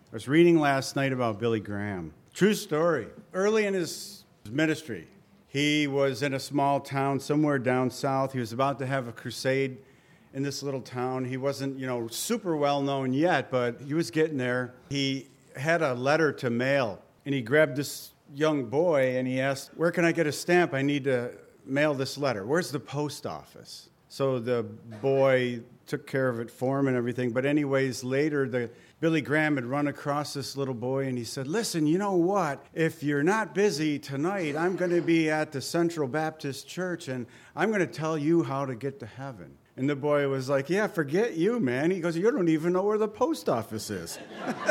I was reading last night about Billy Graham. True story. Early in his ministry, he was in a small town somewhere down south. He was about to have a crusade in this little town. He wasn't, super well known yet, but he was getting there. He had a letter to mail, and he grabbed this young boy, and he asked, "Where can I get a stamp? I need to mail this letter. Where's the post office?" So the boy took care of it for him and everything. But anyways, later, Billy Graham had run across this little boy, and he said, "Listen, you know what? If you're not busy tonight, I'm going to be at the Central Baptist Church, and I'm going to tell you how to get to heaven." And the boy was like, "Yeah, forget you, man." He goes, "You don't even know where the post office is."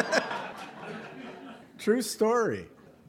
True story.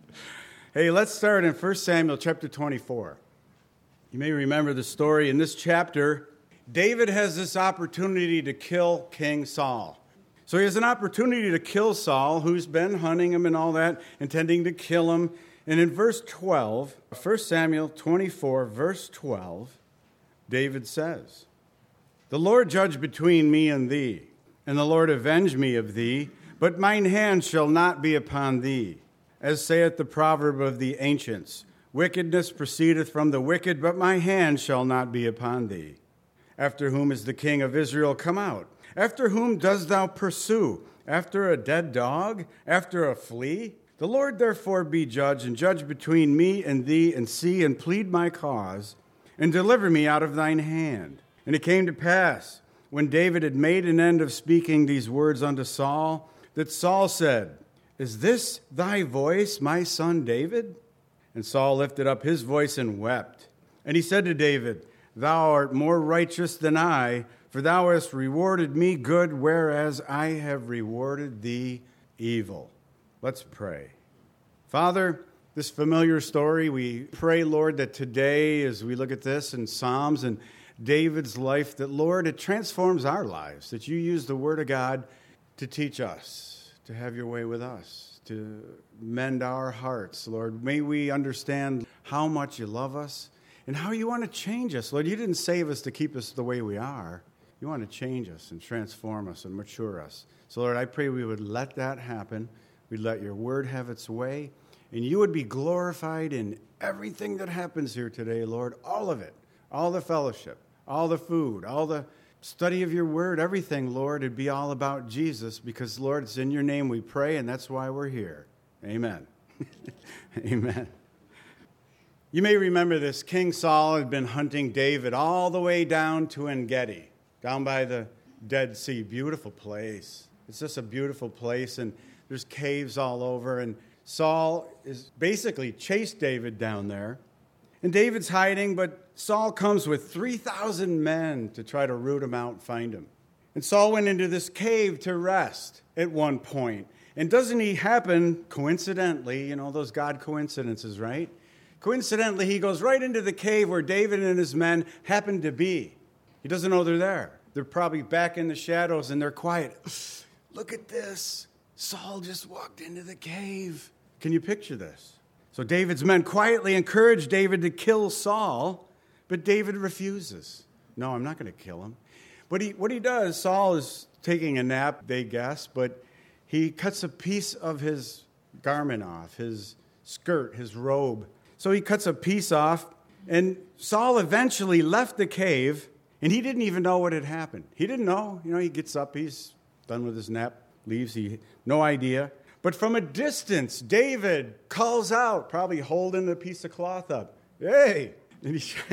Hey, let's start in 1 Samuel chapter 24. You may remember the story. In this chapter, David has this opportunity to kill King Saul. So he has an opportunity to kill Saul, who's been hunting him and all that, intending to kill him. And in verse 12, 1 Samuel 24, verse 12, David says, "The Lord judge between me and thee, and the Lord avenge me of thee, but mine hand shall not be upon thee. As saith the proverb of the ancients, wickedness proceedeth from the wicked, but my hand shall not be upon thee. After whom is the king of Israel come out? After whom dost thou pursue? After a dead dog? After a flea? The Lord therefore be judge, and judge between me and thee, and see and plead my cause, and deliver me out of thine hand." And it came to pass, when David had made an end of speaking these words unto Saul, that Saul said, "Is this thy voice, my son David?" And Saul lifted up his voice and wept. And he said to David, "Thou art more righteous than I, for thou hast rewarded me good, whereas I have rewarded thee evil." Let's pray. Father, this familiar story, we pray, Lord, that today, as we look at this in Psalms and David's life, that, Lord, it transforms our lives, that you use the Word of God to teach us, to have your way with us, to mend our hearts, Lord. May we understand how much you love us and how you want to change us. Lord, you didn't save us to keep us the way we are. You want to change us and transform us and mature us. So, Lord, I pray we would let that happen. We'd let your word have its way, and you would be glorified in everything that happens here today, Lord, all of it, all the fellowship, all the food, all the study of your word, everything, Lord, it'd be all about Jesus because, Lord, it's in your name we pray, and that's why we're here. Amen. Amen. You may remember this. King Saul had been hunting David all the way down to En-Gedi, down by the Dead Sea. Beautiful place. It's just a beautiful place, and there's caves all over, and Saul is basically chased David down there. And David's hiding, but Saul comes with 3,000 men to try to root him out and find him. And Saul went into this cave to rest at one point. And doesn't he happen, coincidentally, those God coincidences, right? Coincidentally, he goes right into the cave where David and his men happen to be. He doesn't know they're there. They're probably back in the shadows, and they're quiet. Look at this. Saul just walked into the cave. Can you picture this? So David's men quietly encourage David to kill Saul, but David refuses. "No, I'm not going to kill him." But what he does, Saul is taking a nap, they guess, but he cuts a piece of his garment off, his skirt, his robe. So he cuts a piece off, and Saul eventually left the cave, and he didn't even know what had happened. He didn't know. He gets up, he's done with his nap, leaves, no idea. But from a distance, David calls out, probably holding a piece of cloth up. "Hey!" And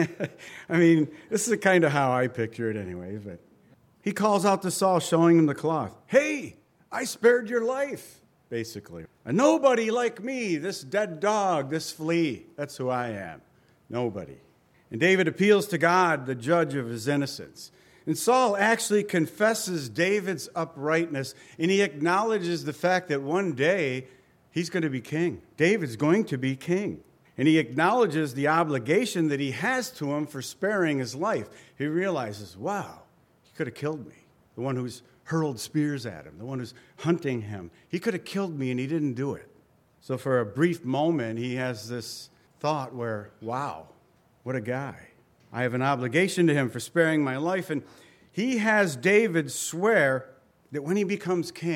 this is kind of how I picture it anyway. But he calls out to Saul, showing him the cloth. "Hey, I spared your life," basically. "A nobody like me, this dead dog, this flea. That's who I am. Nobody." And David appeals to God, the judge of his innocence. And Saul actually confesses David's uprightness, and he acknowledges the fact that one day he's going to be king. David's going to be king. And he acknowledges the obligation that he has to him for sparing his life. He realizes, wow, he could have killed me. The one who's hurled spears at him, the one who's hunting him. He could have killed me, and he didn't do it. So for a brief moment, he has this thought where, wow, what a guy. I have an obligation to him for sparing my life. And he has David swear that when he becomes king,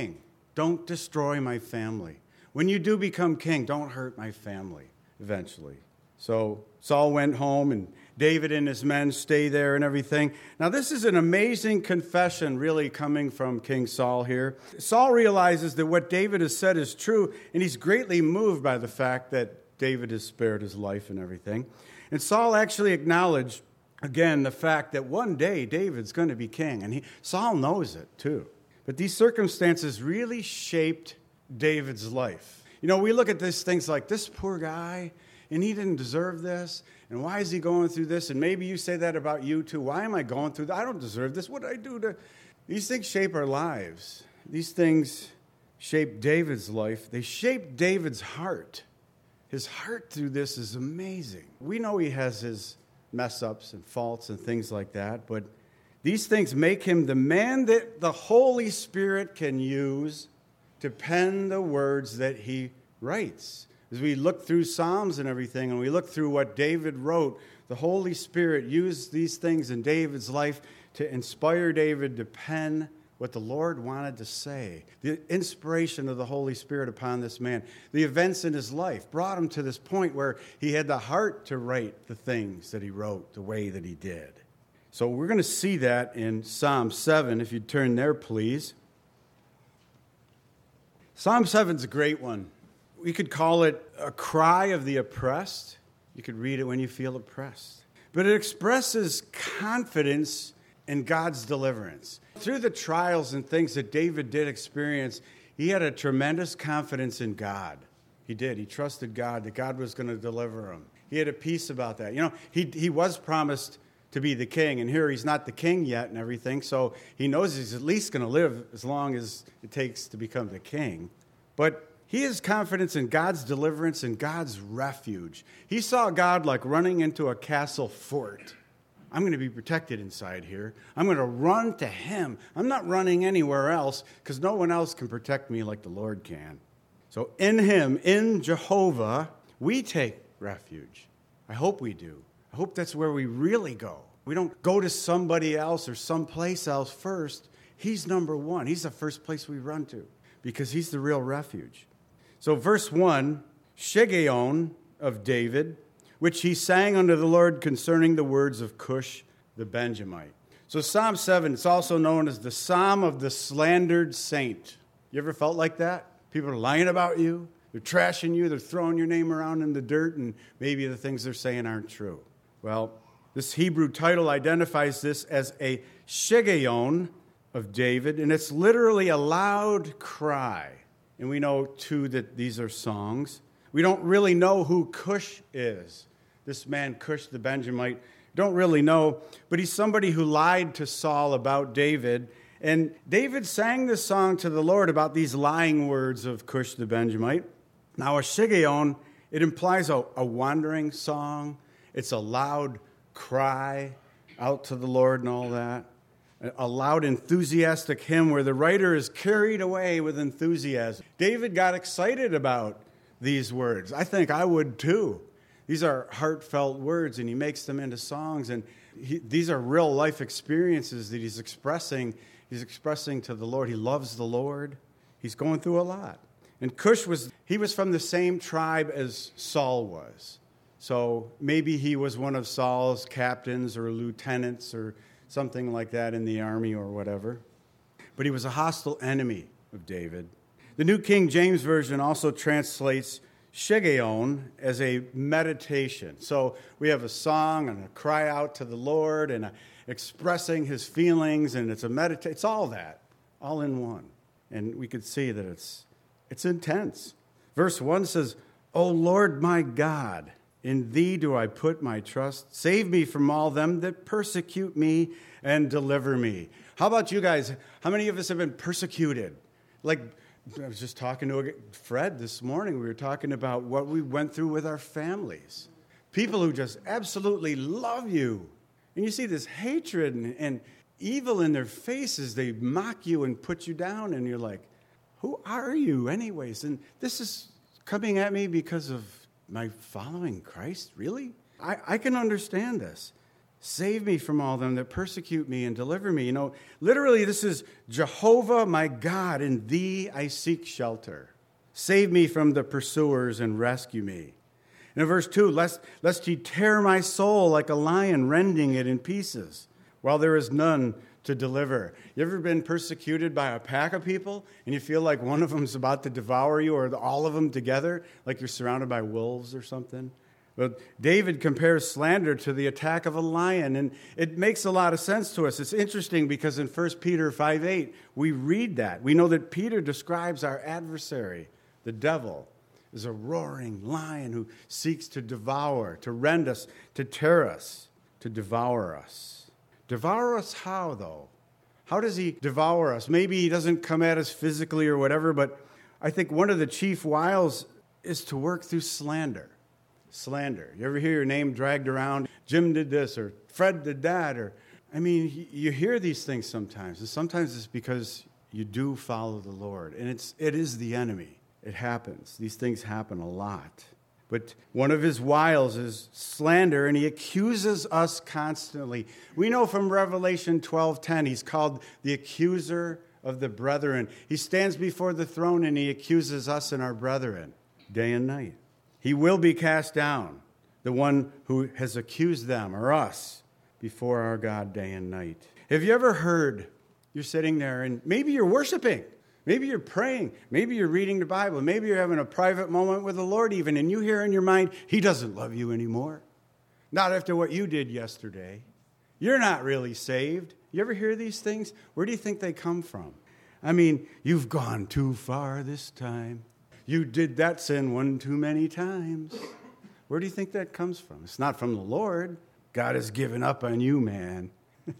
Don't destroy my family. When you do become king, don't hurt my family eventually. So Saul went home, and David and his men stay there and everything. Now, this is an amazing confession really coming from King Saul here. Saul realizes that what David has said is true, and he's greatly moved by the fact that David has spared his life and everything. And Saul actually acknowledged, again, the fact that one day David's going to be king, and Saul knows it too. But these circumstances really shaped David's life. You know, we look at these things like, this poor guy, and he didn't deserve this, and why is he going through this? And maybe you say that about you too. Why am I going through that? I don't deserve this. What did I do to... These things shape our lives. These things shape David's life. They shape David's heart. His heart through this is amazing. We know he has his mess-ups and faults and things like that, but these things make him the man that the Holy Spirit can use to pen the words that he writes. As we look through Psalms and everything, and we look through what David wrote, the Holy Spirit used these things in David's life to inspire David to pen what the Lord wanted to say. The inspiration of the Holy Spirit upon this man, the events in his life, brought him to this point where he had the heart to write the things that he wrote the way that he did. So we're going to see that in Psalm 7, if you'd turn there, please. Psalm 7 is a great one. We could call it a cry of the oppressed. You could read it when you feel oppressed. But it expresses confidence in God's deliverance. Through the trials and things that David did experience, he had a tremendous confidence in God. He did. He trusted God, that God was going to deliver him. He had a peace about that. You know, he was promised to be the king, and here he's not the king yet and everything, so he knows he's at least going to live as long as it takes to become the king. But he has confidence in God's deliverance and God's refuge. He saw God like running into a castle fort. I'm going to be protected inside here. I'm going to run to him. I'm not running anywhere else because no one else can protect me like the Lord can. So in him, in Jehovah, we take refuge. I hope we do. I hope that's where we really go. We don't go to somebody else or someplace else first. He's number one. He's the first place we run to because he's the real refuge. So verse 1, Shigeon of David, which he sang unto the Lord concerning the words of Cush the Benjamite. So Psalm 7, it's also known as the Psalm of the Slandered Saint. You ever felt like that? People are lying about you. They're trashing you. They're throwing your name around in the dirt, and maybe the things they're saying aren't true. Well, this Hebrew title identifies this as a Shigeon of David, and it's literally a loud cry. And we know, too, that these are songs. We don't really know who Cush is. This man, Cush the Benjamite, don't really know. But he's somebody who lied to Saul about David. And David sang this song to the Lord about these lying words of Cush the Benjamite. Now, a Shigeon, it implies a wandering song. It's a loud cry out to the Lord and all that. A loud, enthusiastic hymn where the writer is carried away with enthusiasm. David got excited about these words. I think I would too. These are heartfelt words, and he makes them into songs. And these are real life experiences that he's expressing. He's expressing to the Lord. He loves the Lord. He's going through a lot. And Cush was from the same tribe as Saul was. So maybe he was one of Saul's captains or lieutenants or something like that in the army or whatever. But he was a hostile enemy of David. The New King James Version also translates Shigeon as a meditation. So we have a song and a cry out to the Lord and expressing his feelings, and it's a meditation. It's all that, all in one. And we could see that it's intense. Verse 1 says, O Lord my God, in thee do I put my trust. Save me from all them that persecute me and deliver me. How about you guys? How many of us have been persecuted? Like, I was just talking to Fred this morning. We were talking about what we went through with our families. People who just absolutely love you. And you see this hatred and evil in their faces. They mock you and put you down. And you're like, who are you anyways? And this is coming at me because of my following Christ? Really? I can understand this. Save me from all them that persecute me and deliver me. Literally, this is Jehovah my God, in thee I seek shelter. Save me from the pursuers and rescue me. And in verse 2, lest ye tear my soul like a lion, rending it in pieces, while there is none to deliver. You ever been persecuted by a pack of people and you feel like one of them is about to devour you, or all of them together, like you're surrounded by wolves or something? But David compares slander to the attack of a lion, and it makes a lot of sense to us. It's interesting because in 1 Peter 5:8, we read that. We know that Peter describes our adversary, the devil, as a roaring lion who seeks to devour, to rend us, to tear us, to devour us. Devour us how, though? How does he devour us? Maybe he doesn't come at us physically or whatever, but I think one of the chief wiles is to work through slander. Slander. You ever hear your name dragged around? Jim did this, or Fred did that, you hear these things sometimes, and sometimes it's because you do follow the Lord, and it is the enemy. It happens. These things happen a lot. But one of his wiles is slander, and he accuses us constantly. We know from Revelation 12:10, he's called the accuser of the brethren. He stands before the throne, and he accuses us and our brethren day and night. He will be cast down, the one who has accused them or us before our God day and night. Have you ever heard, you're sitting there and maybe you're worshiping, maybe you're praying, maybe you're reading the Bible, maybe you're having a private moment with the Lord even, and you hear in your mind, he doesn't love you anymore. Not after what you did yesterday. You're not really saved. You ever hear these things? Where do you think they come from? You've gone too far this time. You did that sin one too many times. Where do you think that comes from? It's not from the Lord. God has given up on you, man.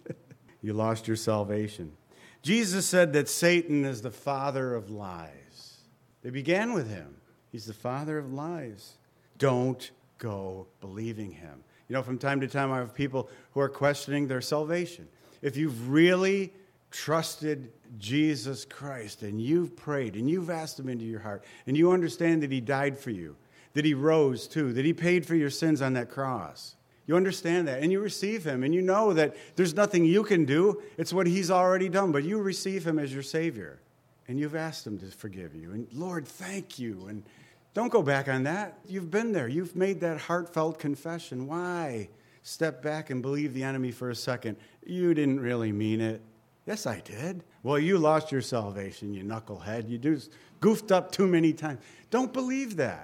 You lost your salvation. Jesus said that Satan is the father of lies. They began with him. He's the father of lies. Don't go believing him. From time to time I have people who are questioning their salvation. If you've really trusted Jesus Christ and you've prayed and you've asked him into your heart and you understand that he died for you, that he rose too, that he paid for your sins on that cross. You understand that and you receive him and you know that there's nothing you can do. It's what he's already done, but you receive him as your Savior and you've asked him to forgive you. And Lord, thank you. And don't go back on that. You've been there. You've made that heartfelt confession. Why step back and believe the enemy for a second? You didn't really mean it. Yes, I did. Well, you lost your salvation, you knucklehead. You just goofed up too many times. Don't believe that.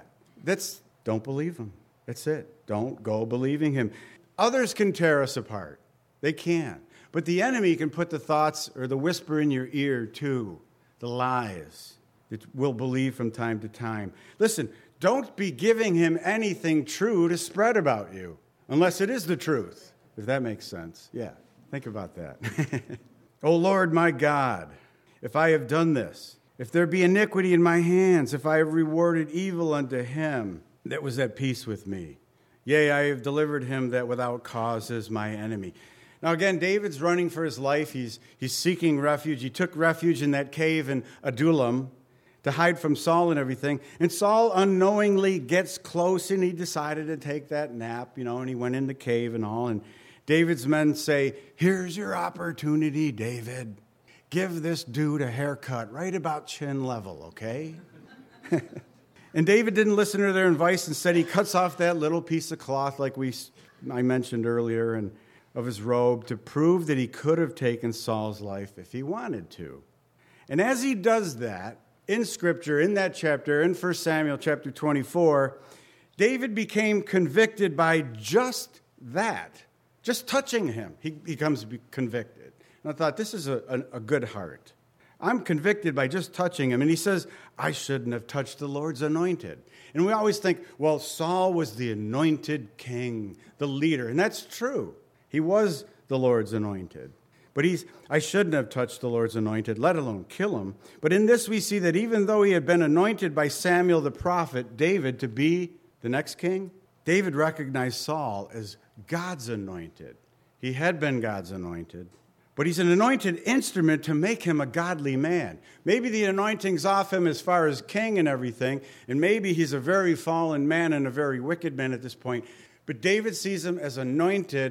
Don't believe him. That's it. Don't go believing him. Others can tear us apart. They can. But the enemy can put the thoughts or the whisper in your ear too, the lies that we'll believe from time to time. Listen, don't be giving him anything true to spread about you, unless it is the truth, if that makes sense. Yeah, think about that. O Lord, my God, if I have done this, if there be iniquity in my hands, if I have rewarded evil unto him that was at peace with me, yea, I have delivered him that without cause is my enemy. Now again, David's running for his life. He's seeking refuge. He took refuge in that cave in Adullam to hide from Saul and everything. And Saul unknowingly gets close and he decided to take that nap, and he went in the cave and all. And David's men say, here's your opportunity, David. Give this dude a haircut right about chin level, okay? And David didn't listen to their advice. Instead, he cuts off that little piece of cloth like I mentioned earlier and of his robe to prove that he could have taken Saul's life if he wanted to. And as he does that, in Scripture, in that chapter, in 1 Samuel chapter 24, David became convicted by just that. Just touching him, he becomes convicted. And I thought, this is a good heart. I'm convicted by just touching him. And he says, I shouldn't have touched the Lord's anointed. And we always think, well, Saul was the anointed king, the leader. And that's true. He was the Lord's anointed. But I shouldn't have touched the Lord's anointed, let alone kill him. But in this we see that even though he had been anointed by Samuel the prophet, David, to be the next king, David recognized Saul as God's anointed. He had been God's anointed, but he's an anointed instrument to make him a godly man. Maybe the anointing's off him as far as king and everything, and maybe he's a very fallen man and a very wicked man at this point, but David sees him as anointed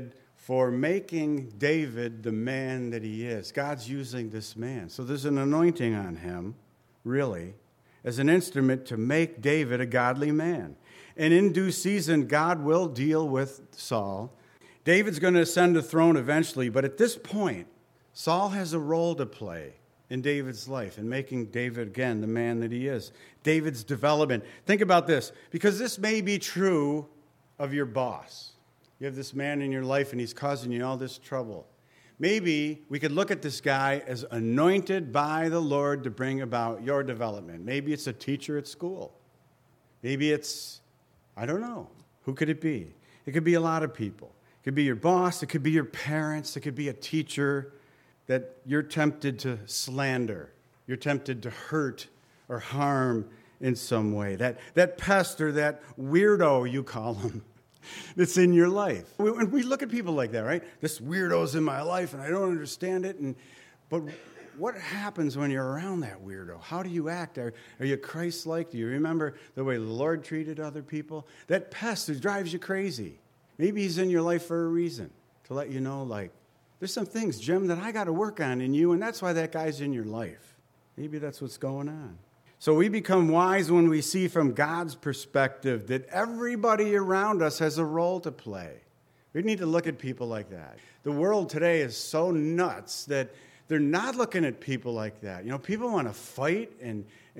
for making David the man that he is. God's using this man. So there's an anointing on him, really, as an instrument to make David a godly man. And in due season, God will deal with Saul. David's going to ascend the throne eventually, but at this point, Saul has a role to play in David's life in making David, again, the man that he is. David's development. Think about this, because this may be true of your boss. You have this man in your life, and he's causing you all this trouble. Maybe we could look at this guy as anointed by the Lord to bring about your development. Maybe it's a teacher at school. Maybe it's, I don't know. Who could it be? It could be a lot of people. It could be your boss. It could be your parents. It could be a teacher that you're tempted to slander. You're tempted to hurt or harm in some way. That pest or that weirdo, you call him, that's in your life. We look at people like that, right? This weirdo's in my life, and I don't understand it. But what happens when you're around that weirdo? How do you act? Are you Christ-like? Do you remember the way the Lord treated other people? That pest who drives you crazy. Maybe he's in your life for a reason, to let you know, like, there's some things, Jim, that I got to work on in you, and that's why that guy's in your life. Maybe that's what's going on. So we become wise when we see from God's perspective that everybody around us has a role to play. We need to look at people like that. The world today is so nuts that they're not looking at people like that. You know, people want to fight and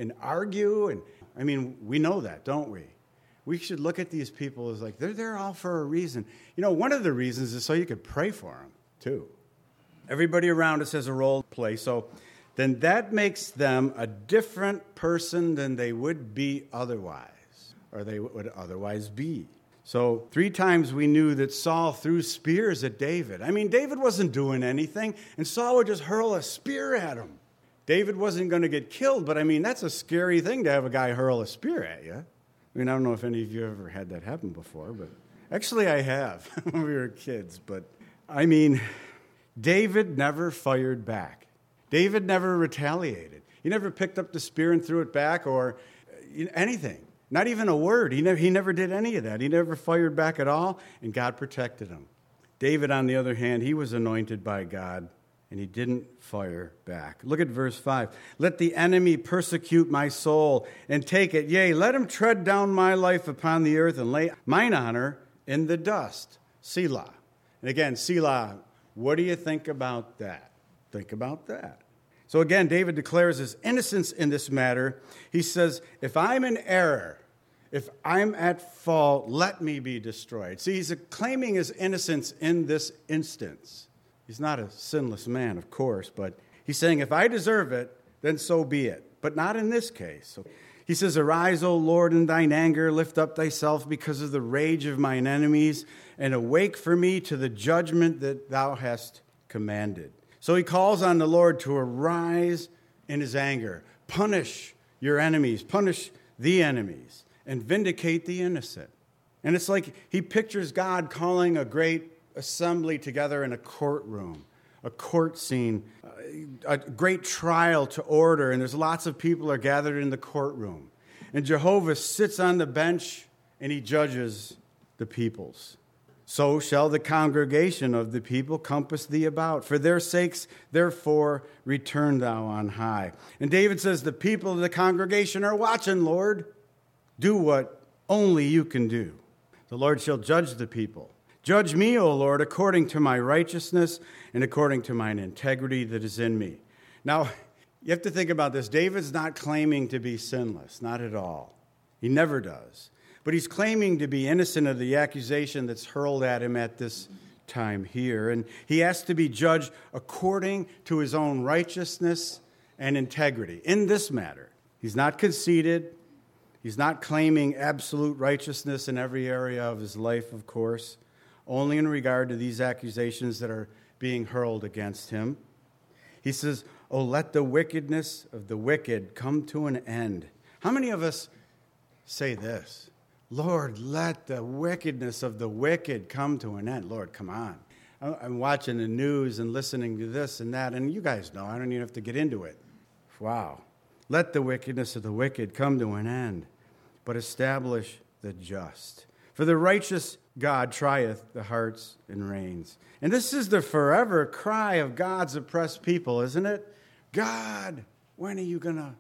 argue, and I mean, we know that, don't we? We should look at these people as like, they're there all for a reason. You know, one of the reasons is so you could pray for them, too. Everybody around us has a role to play, so then that makes them a different person than they would be otherwise, or they would otherwise be. So 3 times we knew that Saul threw spears at David. I mean, David wasn't doing anything, and Saul would just hurl a spear at him. David wasn't going to get killed, but I mean, that's a scary thing to have a guy hurl a spear at you. I mean, I don't know if any of you ever had that happen before, but actually I have when we were kids. But I mean, David never fired back. David never retaliated. He never picked up the spear and threw it back or anything. Not even a word. He never did any of that. He never fired back at all, and God protected him. David, on the other hand, he was anointed by God, and he didn't fire back. Look at verse 5. Let the enemy persecute my soul and take it. Yea, let him tread down my life upon the earth and lay mine honor in the dust. Selah. And again, Selah, what do you think about that? Think about that. So again, David declares his innocence in this matter. He says, if I'm in error, if I'm at fault, let me be destroyed. See, he's claiming his innocence in this instance. He's not a sinless man, of course, but he's saying, if I deserve it, then so be it. But not in this case. So he says, arise, O Lord, in thine anger, lift up thyself because of the rage of mine enemies, and awake for me to the judgment that thou hast commanded. So he calls on the Lord to arise in his anger. Punish your enemies, punish the enemies, and vindicate the innocent. And it's like he pictures God calling a great assembly together in a courtroom, a court scene, a great trial to order, and there's lots of people are gathered in the courtroom. And Jehovah sits on the bench, and he judges the peoples. So shall the congregation of the people compass thee about. For their sakes, therefore, return thou on high. And David says, the people of the congregation are watching, Lord. Do what only you can do. The Lord shall judge the people. Judge me, O Lord, according to my righteousness and according to mine integrity that is in me. Now, you have to think about this. David's not claiming to be sinless, not at all. He never does. But he's claiming to be innocent of the accusation that's hurled at him at this time here. And he has to be judged according to his own righteousness and integrity in this matter. He's not conceited. He's not claiming absolute righteousness in every area of his life, of course, only in regard to these accusations that are being hurled against him. He says, oh, let the wickedness of the wicked come to an end. How many of us say this? Lord, let the wickedness of the wicked come to an end. Lord, come on. I'm watching the news and listening to this and that, and you guys know, I don't even have to get into it. Wow. Let the wickedness of the wicked come to an end, but establish the just. For the righteous God trieth the hearts and reins. And this is the forever cry of God's oppressed people, isn't it? God, when are you going to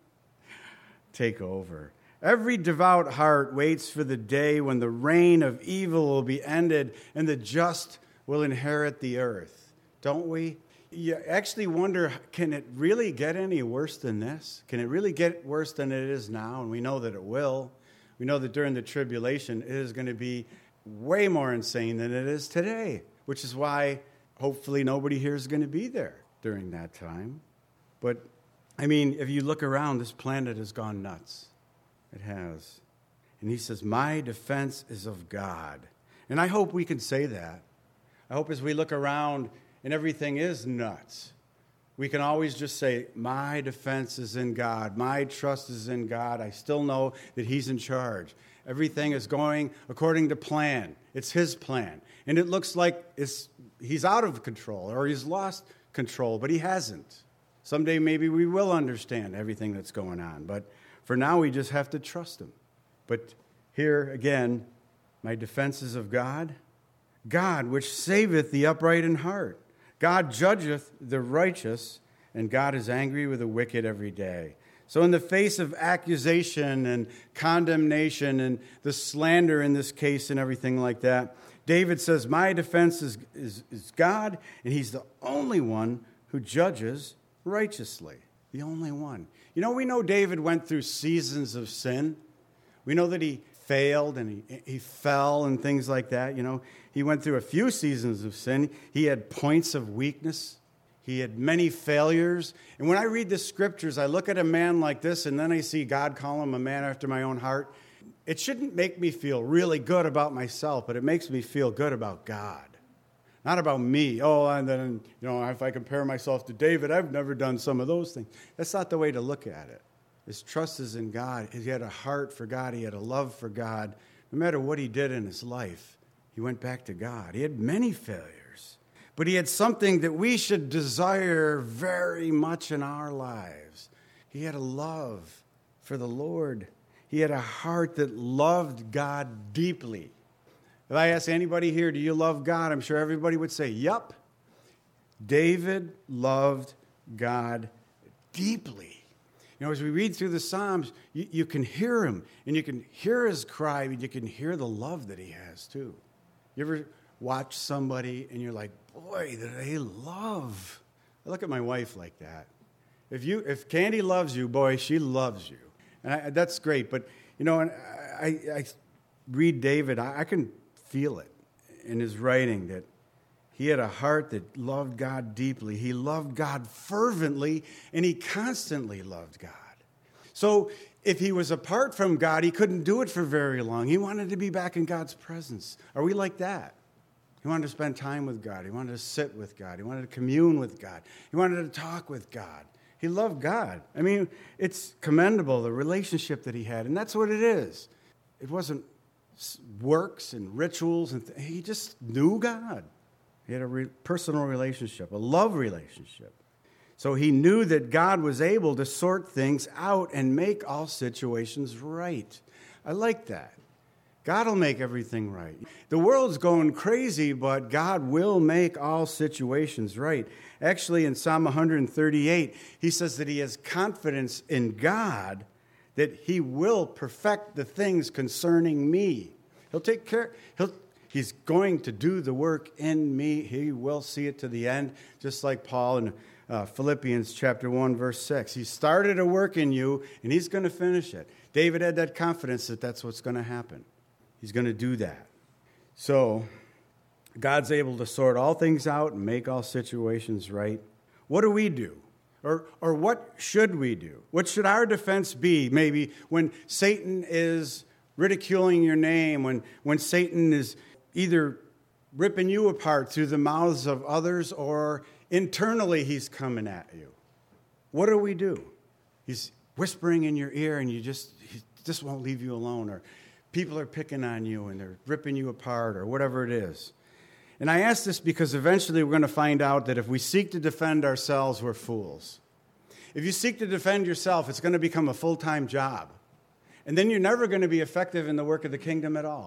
take over? Every devout heart waits for the day when the reign of evil will be ended and the just will inherit the earth. Don't we? You actually wonder, can it really get any worse than this? Can it really get worse than it is now? And we know that it will. We know that during the tribulation, it is going to be way more insane than it is today, which is why hopefully nobody here is going to be there during that time. But, I mean, if you look around, this planet has gone nuts. It has. And he says, my defense is of God. And I hope we can say that. I hope as we look around and everything is nuts, we can always just say, my defense is in God. My trust is in God. I still know that he's in charge. Everything is going according to plan. It's his plan. And it looks like he's out of control or he's lost control, but he hasn't. Someday maybe we will understand everything that's going on. But for now, we just have to trust him. But here again, my defense is of God. God, which saveth the upright in heart. God judgeth the righteous, and God is angry with the wicked every day. So in the face of accusation and condemnation and the slander in this case and everything like that, David says, my defense is God, and he's the only one who judges righteously. The only one. You know, we know David went through seasons of sin. We know that he failed and he fell and things like that. You know, he went through a few seasons of sin. He had points of weakness. He had many failures. And when I read the scriptures, I look at a man like this, and then I see God call him a man after my own heart. It shouldn't make me feel really good about myself, but it makes me feel good about God. Not about me. Oh, and then, you know, if I compare myself to David, I've never done some of those things. That's not the way to look at it. His trust is in God. He had a heart for God. He had a love for God. No matter what he did in his life, he went back to God. He had many failures, but he had something that we should desire very much in our lives. He had a love for the Lord. He had a heart that loved God deeply. If I ask anybody here, do you love God? I'm sure everybody would say, yup. David loved God deeply. You know, as we read through the Psalms, you can hear him, and you can hear his cry, but you can hear the love that he has, too. You ever watch somebody, and you're like, boy, do they love. I look at my wife like that. If Candy loves you, boy, she loves you. And that's great. But, you know, and I read David, I can feel it in his writing that he had a heart that loved God deeply. He loved God fervently, and he constantly loved God. So if he was apart from God, he couldn't do it for very long. He wanted to be back in God's presence. Are we like that? He wanted to spend time with God. He wanted to sit with God. He wanted to commune with God. He wanted to talk with God. He loved God. I mean, it's commendable, the relationship that he had, and that's what it is. It wasn't works and rituals. He just knew God. He had a personal relationship, a love relationship. So he knew that God was able to sort things out and make all situations right. I like that. God will make everything right. The world's going crazy, but God will make all situations right. Actually, in Psalm 138, he says that he has confidence in God that he will perfect the things concerning me. He'll take care. He's going to do the work in me. He will see it to the end, just like Paul in Philippians chapter 1, verse 6. He started a work in you, and he's going to finish it. David had that confidence that that's what's going to happen. He's going to do that. So God's able to sort all things out and make all situations right. What do we do? Or what should we do? What should our defense be? Maybe when Satan is ridiculing your name, when Satan is either ripping you apart through the mouths of others or internally he's coming at you. What do? He's whispering in your ear and he just won't leave you alone, or people are picking on you and they're ripping you apart or whatever it is. And I ask this because eventually we're going to find out that if we seek to defend ourselves, we're fools. If you seek to defend yourself, it's going to become a full-time job. And then you're never going to be effective in the work of the kingdom at all.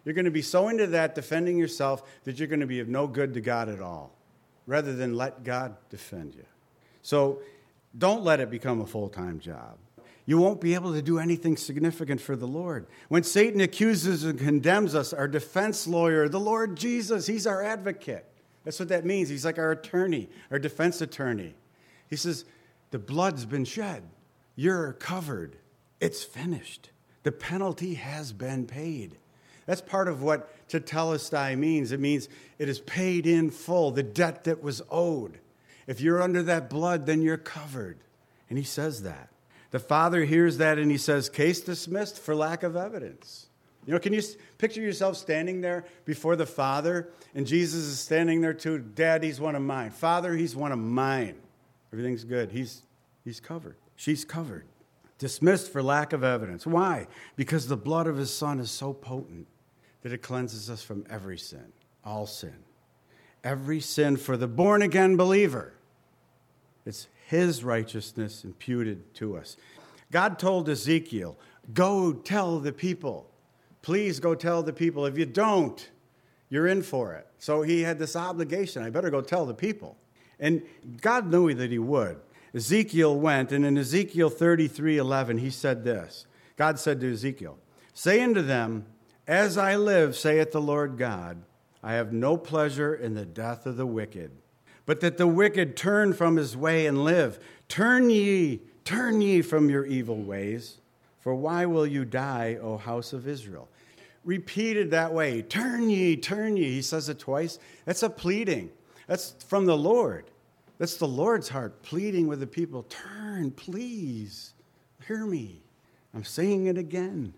You're going to be so into that, defending yourself, that you're going to be of no good to God at all, rather than let God defend you. So don't let it become a full-time job. You won't be able to do anything significant for the Lord. When Satan accuses and condemns us, our defense lawyer, the Lord Jesus, he's our advocate. That's what that means. He's like our attorney, our defense attorney. He says, the blood's been shed. You're covered. It's finished. The penalty has been paid. That's part of what tetelestai means. It means it is paid in full, the debt that was owed. If you're under that blood, then you're covered. And he says that. The Father hears that and he says, case dismissed for lack of evidence. You know, can you picture yourself standing there before the Father, and Jesus is standing there too? Dad, he's one of mine. Father, he's one of mine. Everything's good. He's covered. She's covered. Dismissed for lack of evidence. Why? Because the blood of his Son is so potent that it cleanses us from every sin, all sin. Every sin for the born-again believer. It's his righteousness imputed to us. God told Ezekiel, go tell the people. Please go tell the people. If you don't, you're in for it. So he had this obligation. I better go tell the people. And God knew that he would. Ezekiel went, and in Ezekiel 33:11, he said this. God said to Ezekiel, say unto them, as I live, saith the Lord God, I have no pleasure in the death of the wicked, but that the wicked turn from his way and live. Turn ye from your evil ways, for why will you die, O house of Israel? Repeated that way, turn ye. He says it twice. That's a pleading. That's from the Lord. That's the Lord's heart, pleading with the people. Turn, please. Hear me. I'm saying it again.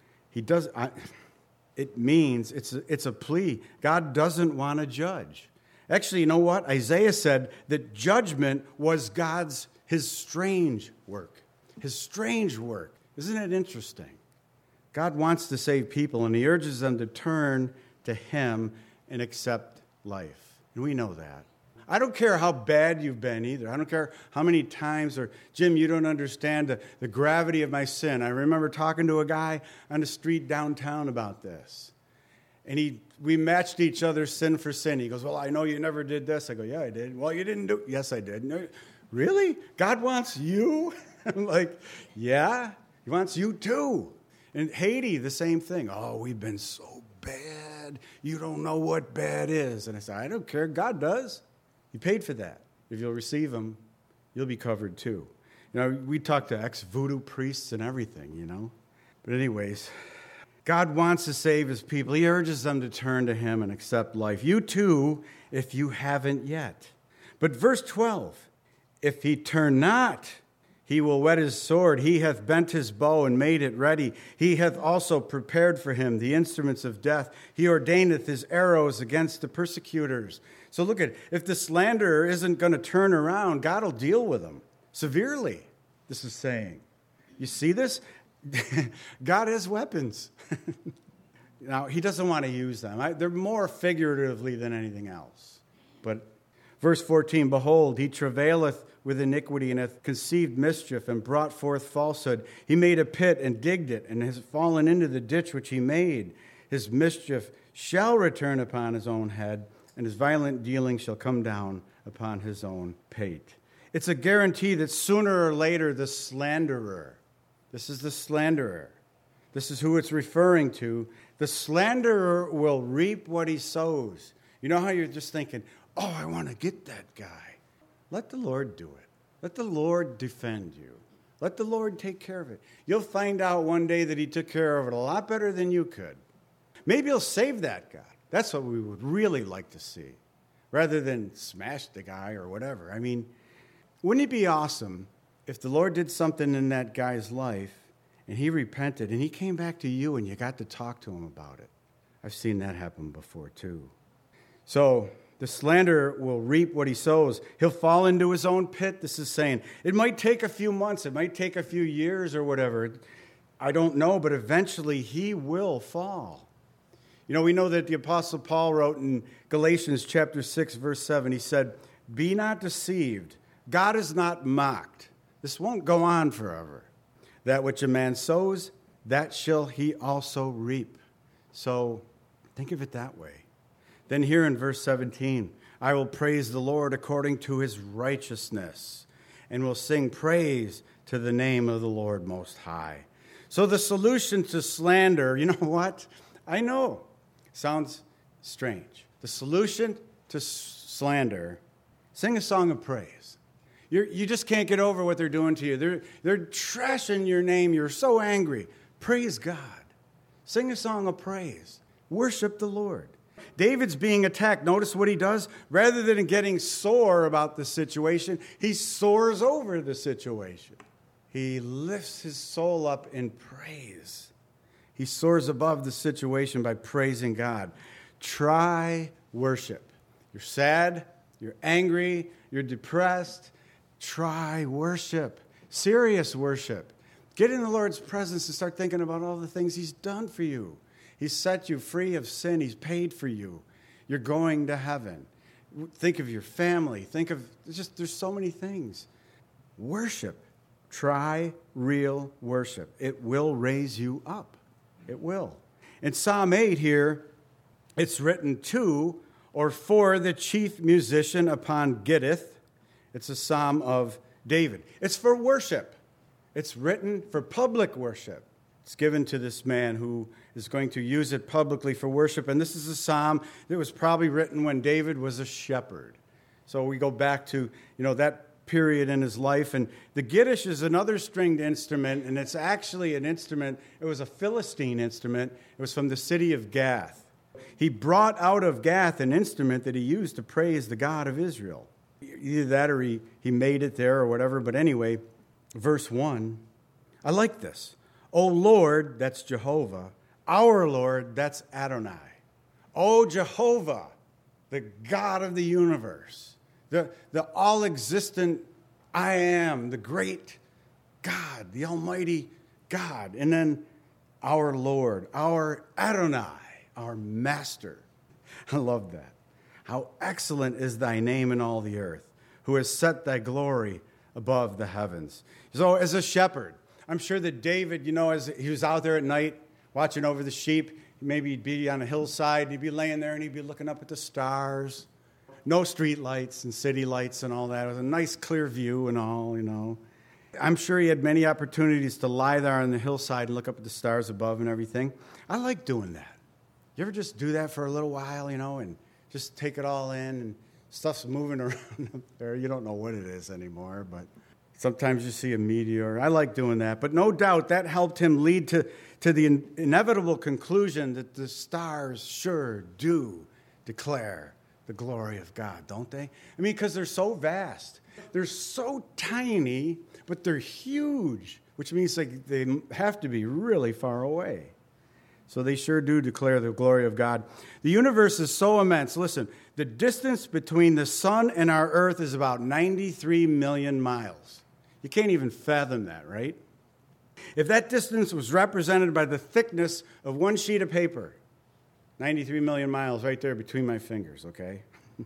It means it's a plea. God doesn't want to judge. Actually, you know what? Isaiah said that judgment was his strange work. His strange work. Isn't it interesting? God wants to save people, and he urges them to turn to him and accept life. And we know that. I don't care how bad you've been either. I don't care how many times, or Jim, you don't understand the gravity of my sin. I remember talking to a guy on the street downtown about this. And we matched each other sin for sin. He goes, well, I know you never did this. I go, yeah, I did. Well, you didn't do it. Yes, I did. No, really? God wants you? I'm like, yeah, he wants you too. And Haiti, the same thing. Oh, we've been so bad. You don't know what bad is. And I said, I don't care. God does. He paid for that. If you'll receive him, you'll be covered too. You know, we talk to ex-voodoo priests and everything, you know. But anyways, God wants to save his people. He urges them to turn to him and accept life. You too, if you haven't yet. But verse 12, if he turn not, he will whet his sword. He hath bent his bow and made it ready. He hath also prepared for him the instruments of death. He ordaineth his arrows against the persecutors. So look at it. If the slanderer isn't going to turn around, God will deal with him severely, this is saying. You see this? God has weapons. Now, he doesn't want to use them. They're more figuratively than anything else. But verse 14, behold, he travaileth with iniquity and hath conceived mischief and brought forth falsehood. He made a pit and digged it and has fallen into the ditch which he made. His mischief shall return upon his own head, and his violent dealing shall come down upon his own pate. It's a guarantee that sooner or later the slanderer, this is the slanderer, this is who it's referring to, the slanderer will reap what he sows. You know how you're just thinking, oh, I want to get that guy. Let the Lord do it. Let the Lord defend you. Let the Lord take care of it. You'll find out one day that he took care of it a lot better than you could. Maybe he'll save that guy. That's what we would really like to see, rather than smash the guy or whatever. I mean, wouldn't it be awesome if the Lord did something in that guy's life and he repented and he came back to you and you got to talk to him about it? I've seen that happen before too. So the slanderer will reap what he sows. He'll fall into his own pit. This is saying it might take a few months. It might take a few years or whatever. I don't know, but eventually he will fall. You know, we know that the Apostle Paul wrote in Galatians chapter 6, verse 7, he said, be not deceived. God is not mocked. This won't go on forever. That which a man sows, that shall he also reap. So Think of it that way. Then here in verse 17, I will praise the Lord according to his righteousness, and will sing praise to the name of the Lord Most High. So the solution to slander, you know what? I know, sounds strange. The solution to slander, sing a song of praise. You just can't get over what they're doing to you. They're trashing your name. You're so angry. Praise God. Sing a song of praise. Worship the Lord. David's being attacked. Notice what he does. Rather than getting sore about the situation, he soars over the situation. He lifts his soul up in praise. He soars above the situation by praising God. Try worship. You're sad, you're angry, you're depressed. Try worship. Serious worship. Get in the Lord's presence and start thinking about all the things he's done for you. He's set you free of sin. He's paid for you. You're going to heaven. Think of your family. Think of there's so many things. Worship. Try real worship. It will raise you up. It will. In Psalm 8 here, it's written to or for the chief musician upon Gittith. It's a psalm of David. It's for worship. It's written for public worship. It's given to this man who is going to use it publicly for worship. And this is a psalm that was probably written when David was a shepherd. So we go back to, that period in his life. And the Giddish is another stringed instrument, and it's actually an instrument. It was a Philistine instrument. It was from the city of Gath. He brought out of Gath an instrument that he used to praise the God of Israel. Either that or he made it there or whatever. But anyway, verse 1, I like this. O Lord, that's Jehovah. Our Lord, that's Adonai. O Jehovah, the God of the universe, the all-existent I am, the great God, the almighty God. And then our Lord, our Adonai, our master. I love that. How excellent is thy name in all the earth, who has set thy glory above the heavens. So as a shepherd, I'm sure that David, as he was out there at night watching over the sheep, maybe he'd be on a hillside, and he'd be laying there and he'd be looking up at the stars. No street lights and city lights and all that. It was a nice clear view and all, I'm sure he had many opportunities to lie there on the hillside and look up at the stars above and everything. I like doing that. You ever just do that for a little while, and just take it all in, and stuff's moving around up there. You don't know what it is anymore, but sometimes you see a meteor. I like doing that. But no doubt that helped him lead to the inevitable conclusion that the stars sure do declare the glory of God, don't they? Because they're so vast. They're so tiny, but they're huge, which means they have to be really far away. So they sure do declare the glory of God. The universe is so immense. Listen, the distance between the sun and our earth is about 93 million miles. You can't even fathom that, right? If that distance was represented by the thickness of one sheet of paper, 93 million miles right there between my fingers, okay?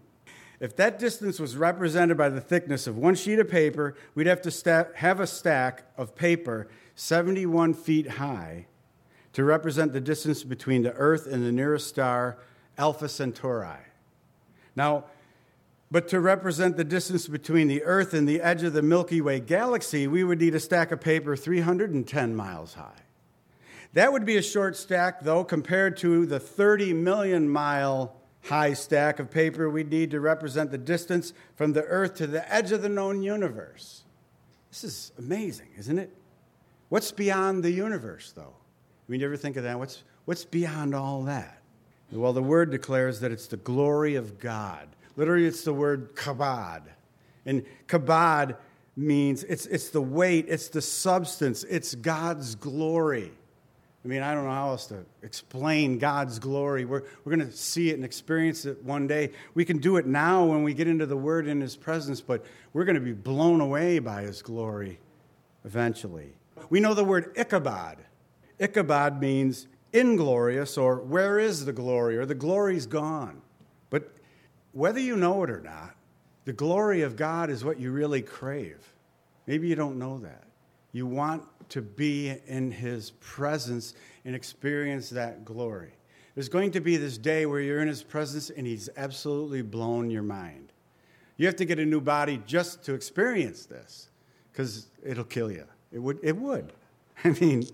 If that distance was represented by the thickness of one sheet of paper, we'd have to have a stack of paper 71 feet high to represent the distance between the Earth and the nearest star, Alpha Centauri. Now, but to represent the distance between the Earth and the edge of the Milky Way galaxy, we would need a stack of paper 310 miles high. That would be a short stack, though, compared to the 30 million mile high stack of paper we'd need to represent the distance from the Earth to the edge of the known universe. This is amazing, isn't it? What's beyond the universe, though? You ever think of that? What's beyond all that? Well, the word declares that it's the glory of God. Literally, it's the word kabod. And kabod means it's the weight, it's the substance, it's God's glory. I don't know how else to explain God's glory. We're going to see it and experience it one day. We can do it now when we get into the Word in His presence, but we're going to be blown away by His glory eventually. We know the word Ichabod. Ichabod means inglorious, or where is the glory, or the glory's gone. But whether you know it or not, the glory of God is what you really crave. Maybe you don't know that. You want to be in His presence and experience that glory. There's going to be this day where you're in his presence and he's absolutely blown your mind. You have to get a new body just to experience this, because it'll kill you. It would. I mean,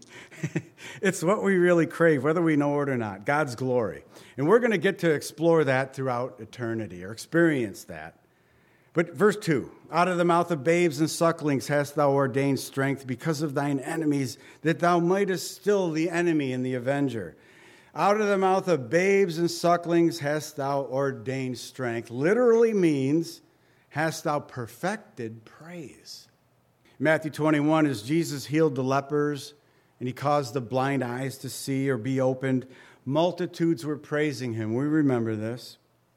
it's what we really crave, whether we know it or not, God's glory. And we're going to get to explore that throughout eternity, or experience that. But verse 2, out of the mouth of babes and sucklings hast thou ordained strength because of thine enemies, that thou mightest still the enemy and the avenger. Out of the mouth of babes and sucklings hast thou ordained strength. Literally means, hast thou perfected praise. Matthew 21, as Jesus healed the lepers and he caused the blind eyes to see or be opened, multitudes were praising him. We remember this.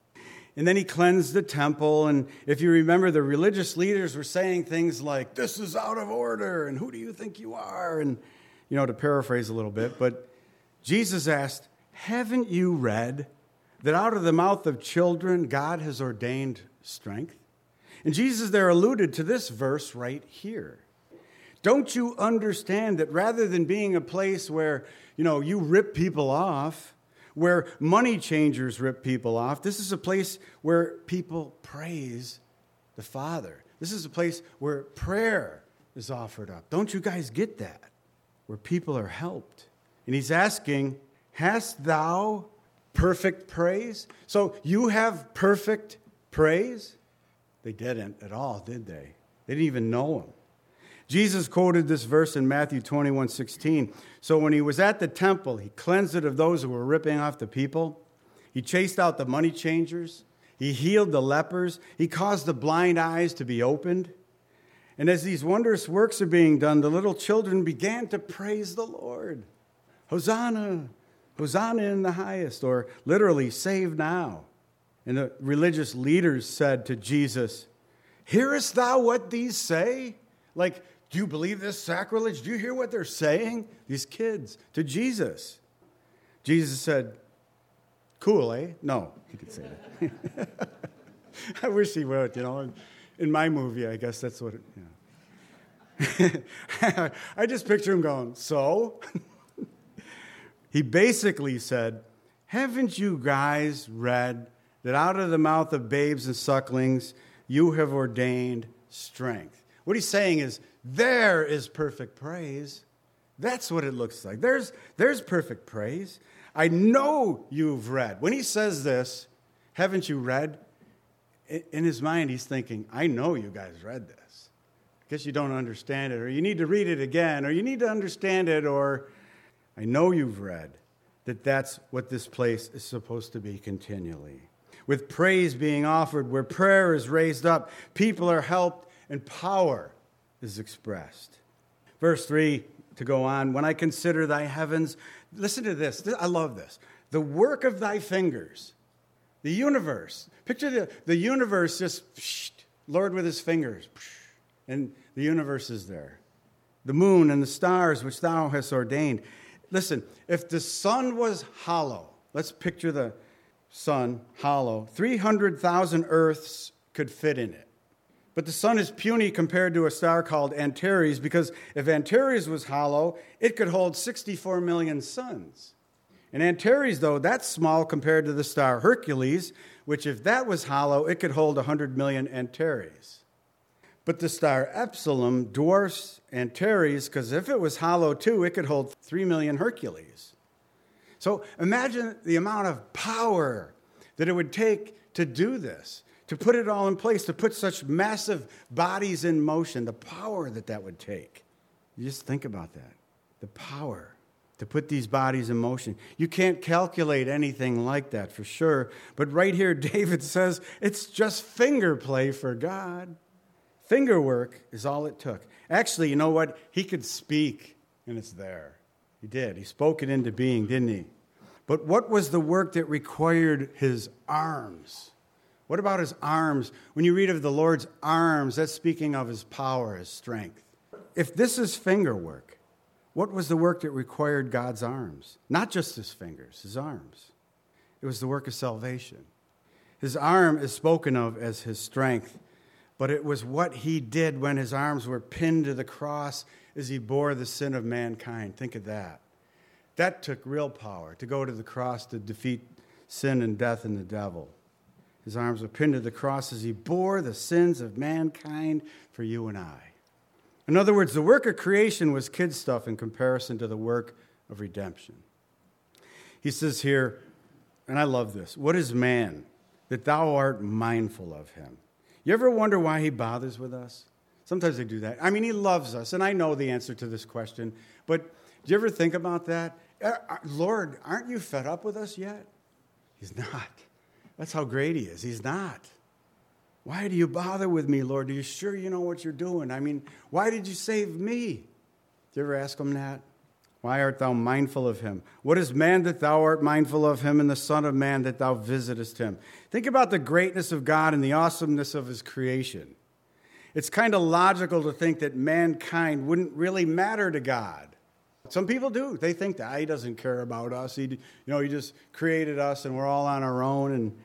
And then he cleansed the temple. And if you remember, the religious leaders were saying things like, this is out of order, and who do you think you are? And, to paraphrase a little bit. But Jesus asked, haven't you read that out of the mouth of children God has ordained strength? And Jesus there alluded to this verse right here. Don't you understand that rather than being a place where, you rip people off, where money changers rip people off, this is a place where people praise the Father. This is a place where prayer is offered up. Don't you guys get that? Where people are helped. And he's asking, hast thou perfect praise? So you have perfect praise? They didn't at all, did they? They didn't even know him. Jesus quoted this verse in Matthew 21:16. So when he was at the temple, he cleansed it of those who were ripping off the people. He chased out the money changers. He healed the lepers. He caused the blind eyes to be opened. And as these wondrous works are being done, the little children began to praise the Lord. Hosanna, Hosanna in the highest, or literally, save now. And the religious leaders said to Jesus, hearest thou what these say? Like, do you believe this sacrilege? Do you hear what they're saying? These kids, to Jesus. Jesus said, cool, eh? No, he didn't say that. I wish he would, In my movie, I guess that's what I just picture him going, so? He basically said, haven't you guys read that out of the mouth of babes and sucklings you have ordained strength? What he's saying is, there is perfect praise. That's what it looks like. There's perfect praise. I know you've read. When he says this, haven't you read? In his mind, he's thinking, I know you guys read this. I guess you don't understand it, or you need to read it again, or you need to understand it, or I know you've read that that's what this place is supposed to be continually. With praise being offered, where prayer is raised up, people are helped, and power is expressed. Verse 3, to go on, when I consider thy heavens, listen to this. I love this. The work of thy fingers, the universe. Picture the universe just, Lord with his fingers, and the universe is there. The moon and the stars which thou hast ordained. Listen, if the sun was hollow, let's picture the sun hollow, 300,000 earths could fit in it. But the sun is puny compared to a star called Antares, because if Antares was hollow, it could hold 64 million suns. And Antares, though, that's small compared to the star Hercules, which if that was hollow, it could hold 100 million Antares. But the star Epsilon dwarfs Antares, because if it was hollow too, it could hold 3 million Hercules. So imagine the amount of power that it would take to do this, to put it all in place, to put such massive bodies in motion, the power that would take. You just think about that, the power to put these bodies in motion. You can't calculate anything like that for sure, but right here David says it's just finger play for God. Finger work is all it took. Actually, you know what? He could speak, and it's there. He did. He spoke it into being, didn't he? But what was the work that required his arms? What about his arms? When you read of the Lord's arms, that's speaking of his power, his strength. If this is finger work, what was the work that required God's arms? Not just his fingers, his arms. It was the work of salvation. His arm is spoken of as his strength, but it was what he did when his arms were pinned to the cross as he bore the sin of mankind. Think of that. That took real power to go to the cross to defeat sin and death and the devil. His arms were pinned to the cross as he bore the sins of mankind for you and I. In other words, the work of creation was kid stuff in comparison to the work of redemption. He says here, and I love this, what is man that thou art mindful of him? You ever wonder why he bothers with us? Sometimes I do that. I mean, he loves us, and I know the answer to this question, but do you ever think about that? Lord, aren't you fed up with us yet? He's not. That's how great he is. He's not. Why do you bother with me, Lord? Are you sure you know what you're doing? I mean, why did you save me? Do you ever ask him that? Why art thou mindful of him? What is man that thou art mindful of him, and the Son of Man that thou visitest him? Think about the greatness of God and the awesomeness of his creation. It's kind of logical to think that mankind wouldn't really matter to God. Some people do. They think that he doesn't care about us. He just created us and we're all on our own.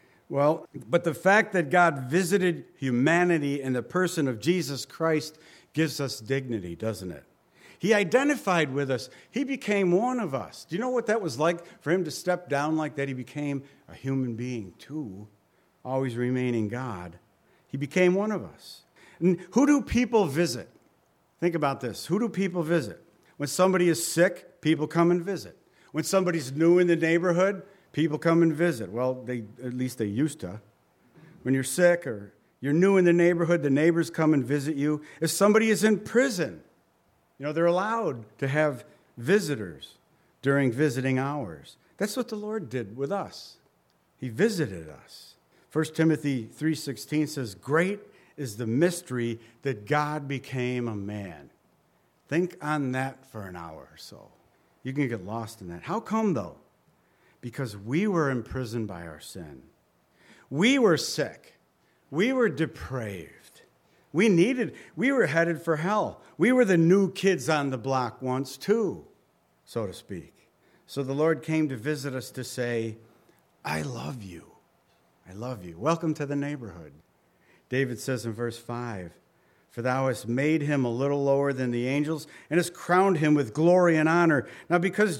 But the fact that God visited humanity in the person of Jesus Christ gives us dignity, doesn't it? He identified with us. He became one of us. Do you know what that was like for him to step down like that? He became a human being too, always remaining God. He became one of us. And who do people visit? Think about this. Who do people visit? When somebody is sick, people come and visit. When somebody's new in the neighborhood, people come and visit. Well, at least they used to. When you're sick or you're new in the neighborhood, the neighbors come and visit you. If somebody is in prison, they're allowed to have visitors during visiting hours. That's what the Lord did with us. He visited us. 1 Timothy 3:16 says, "Great is the mystery that God became a man." Think on that for an hour or so. You can get lost in that. How come, though? Because we were imprisoned by our sin. We were sick. We were depraved. We were headed for hell. We were the new kids on the block once too, so to speak. So the Lord came to visit us to say, I love you. I love you. Welcome to the neighborhood. David says in verse 5, "For thou hast made him a little lower than the angels and hast crowned him with glory and honor." Now because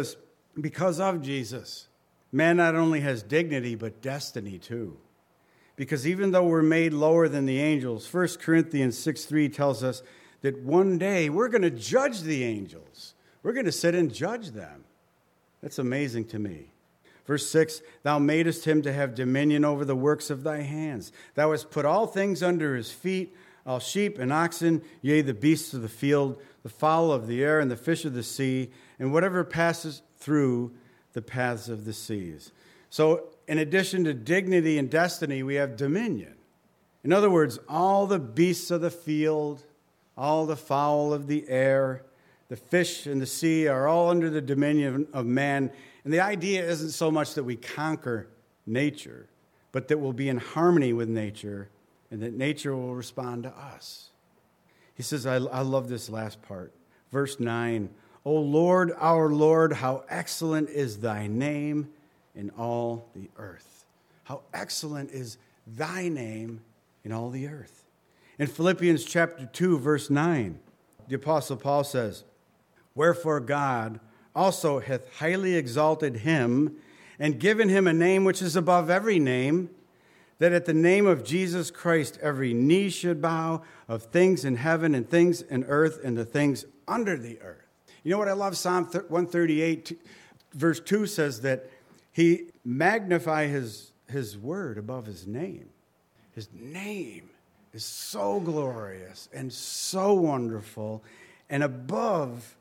of Jesus, man not only has dignity, but destiny too. Because even though we're made lower than the angels, 1 Corinthians 6:3 tells us that one day we're going to judge the angels. We're going to sit and judge them. That's amazing to me. Verse 6, "Thou madest him to have dominion over the works of thy hands. Thou hast put all things under his feet, all sheep and oxen, yea, the beasts of the field, the fowl of the air, and the fish of the sea, and whatever passes through the paths of the seas." So in addition to dignity and destiny, we have dominion. In other words, all the beasts of the field, all the fowl of the air, the fish in the sea are all under the dominion of man. And the idea isn't so much that we conquer nature, but that we'll be in harmony with nature and that nature will respond to us. He says, I love this last part. Verse 9, "O Lord, our Lord, how excellent is thy name in all the earth." How excellent is thy name in all the earth. In Philippians chapter 2, verse 9, the Apostle Paul says, "Wherefore God also hath highly exalted him and given him a name which is above every name, that at the name of Jesus Christ every knee should bow, of things in heaven and things in earth and the things under the earth." You know what I love? Psalm 138, verse 2 says that he magnify his word above his name. His name is so glorious and so wonderful and above,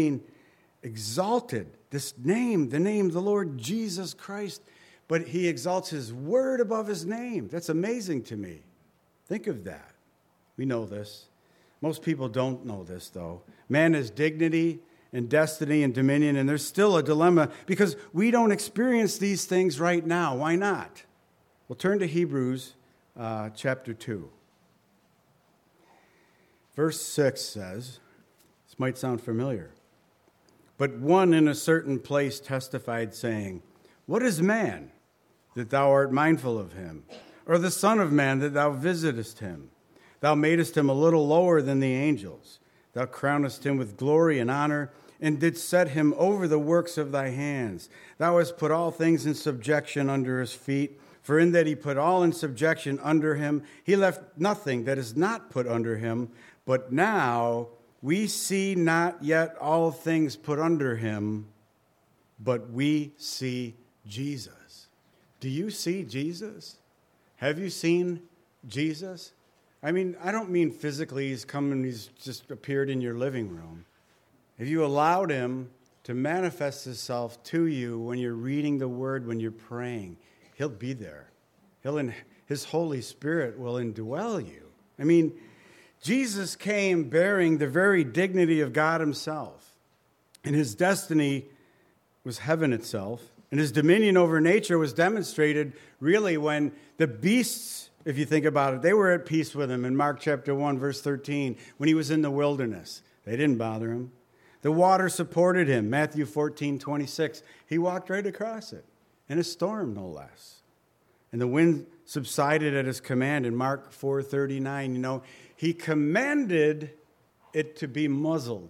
exalted. This name, the name of the Lord Jesus Christ, but he exalts his word above his name. That's amazing to me. Think of that. We know this. Most people don't know this, though. Man has dignity and destiny and dominion, and there's still a dilemma because we don't experience these things right now. Why not? We'll turn to Hebrews chapter 2. Verse 6 says, this might sound familiar, "But one in a certain place testified, saying, What is man, that thou art mindful of him? Or the Son of Man, that thou visitest him? Thou madest him a little lower than the angels. Thou crownest him with glory and honor, and didst set him over the works of thy hands. Thou hast put all things in subjection under his feet. For in that he put all in subjection under him, he left nothing that is not put under him. But now we see not yet all things put under him, but we see Jesus. Do you see Jesus? Have you seen Jesus? I mean, I don't mean physically he's come and he's just appeared in your living room. If you allowed him to manifest himself to you when you're reading the word, when you're praying, he'll be there. His Holy Spirit will indwell you. I mean, Jesus came bearing the very dignity of God himself. And his destiny was heaven itself. And his dominion over nature was demonstrated really when the beasts, if you think about it, they were at peace with him in Mark chapter 1, verse 13, when he was in the wilderness. They didn't bother him. The water supported him, Matthew 14, 26. He walked right across it, in a storm, no less. And the wind subsided at his command in Mark 4:39. He commanded it to be muzzled,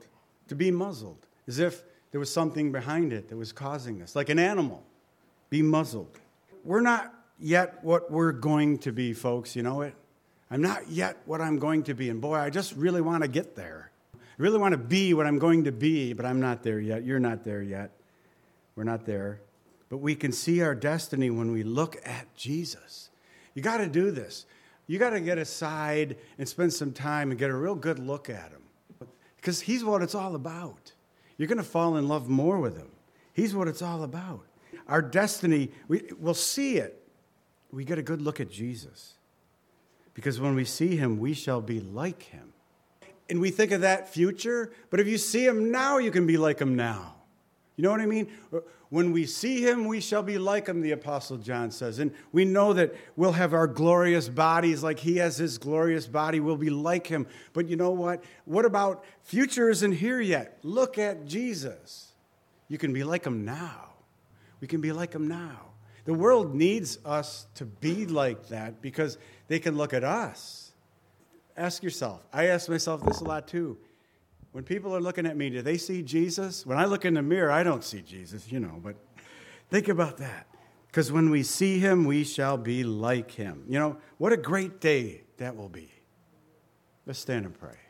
as if there was something behind it that was causing this, like an animal, be muzzled. We're not yet what we're going to be, folks, you know it? I'm not yet what I'm going to be, and boy, I just really want to get there. I really want to be what I'm going to be, but I'm not there yet. You're not there yet. We're not there. But we can see our destiny when we look at Jesus. You got to do this. You got to get aside and spend some time and get a real good look at him. Because he's what it's all about. You're going to fall in love more with him. He's what it's all about. Our destiny, we'll see it. We get a good look at Jesus. Because when we see him, we shall be like him. And we think of that future, but if you see him now, you can be like him now. You know what I mean? When we see him, we shall be like him, the Apostle John says. And we know that we'll have our glorious bodies like he has his glorious body. We'll be like him. But you know what? What about future isn't here yet? Look at Jesus. You can be like him now. We can be like him now. The world needs us to be like that because they can look at us. Ask yourself. I ask myself this a lot too. When people are looking at me, do they see Jesus? When I look in the mirror, I don't see Jesus, but think about that. Because when we see him, we shall be like him. What a great day that will be. Let's stand and pray.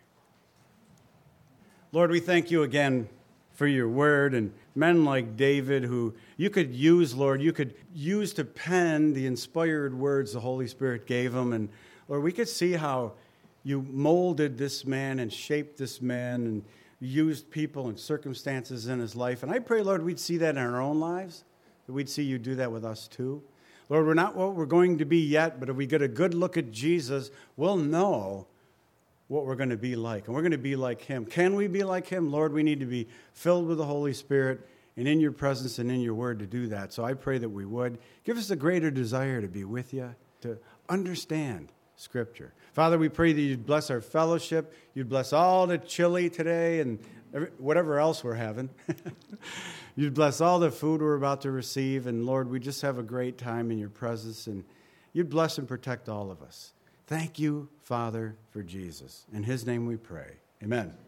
Lord, we thank you again for your word and men like David who you could use, Lord, you could use to pen the inspired words the Holy Spirit gave him. And Lord, we could see how you molded this man and shaped this man and used people and circumstances in his life. And I pray, Lord, we'd see that in our own lives, that we'd see you do that with us too. Lord, we're not what we're going to be yet, but if we get a good look at Jesus, we'll know what we're going to be like. And we're going to be like him. Can we be like him? Lord, we need to be filled with the Holy Spirit and in your presence and in your word to do that. So I pray that we would. Give us a greater desire to be with you, to understand Scripture. Father, we pray that you'd bless our fellowship. You'd bless all the chili today and whatever else we're having. You'd bless all the food we're about to receive. And Lord, we just have a great time in your presence. And you'd bless and protect all of us. Thank you, Father, for Jesus. In his name we pray. Amen.